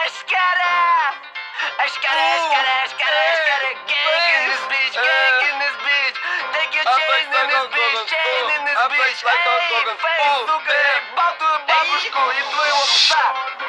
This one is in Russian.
Gang in this bitch, gang in this bitch. Take your chain in this bitch, chain in this bitch. Эй, фейс, сука, я ебал твою бабушку и твоего пса.